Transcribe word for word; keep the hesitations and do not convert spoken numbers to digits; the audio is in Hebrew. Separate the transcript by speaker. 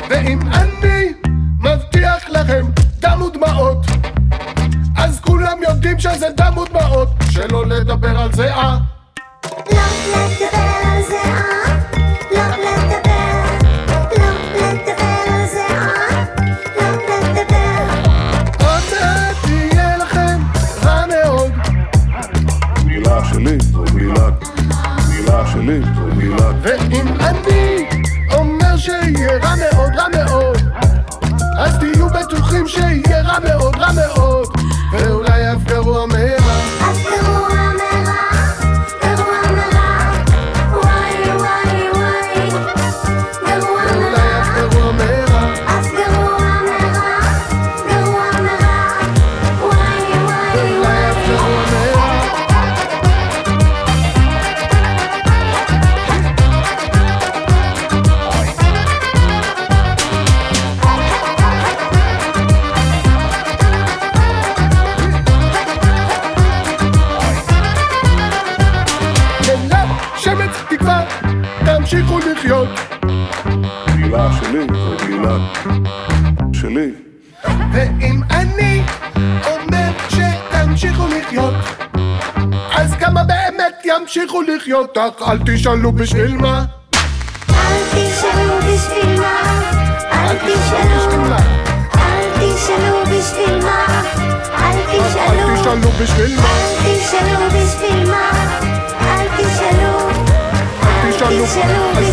Speaker 1: ואם אני מבטיח לכם דם ודמעות, אז כולם יודעים שזה דם ודמעות. שלא לדבר על זהה,
Speaker 2: לא לדבר על זהה, לא לדבר, לא לדבר על זהה, לא לדבר.
Speaker 1: עוד מעט יהיה לכם רע מאוד.
Speaker 3: מילה שלי זו מילה, מילה שלי זו מילה.
Speaker 1: ואם אני אומר שיהיה רע מאוד, רע מאוד, אז תהיו בטוחים שיהיה רע מאוד, רע מאוד, ואולי אף גרוע מהרע.
Speaker 2: אף גרוע מהרע, גרוע מהרע, וואי וואי וואי, גרוע
Speaker 1: ואולי אף
Speaker 2: מהרע,
Speaker 1: גרוע מהרע.
Speaker 2: אף גרוע מהרע, גרוע מהרע, וואי וואי
Speaker 1: ואולי אף גרוע מהרע. שמץ תקווה, תמשיכו לחיות.
Speaker 3: מילה שלי זו מילה שלי.
Speaker 1: ואם אני אומר שתמשיכו לחיות, אז כמה באמת ימשיכו לחיות? אך אל תשאלו בשביל מה,
Speaker 2: אל תשאלו בשביל מה, אל תשאלו, אל תשאלו בשביל מה, אל
Speaker 1: אל
Speaker 2: תשאלו,
Speaker 1: תשאלו בשביל מה,
Speaker 2: אל תשאלו בשביל מה, אל תשאלו,
Speaker 1: אל תשאלו, אל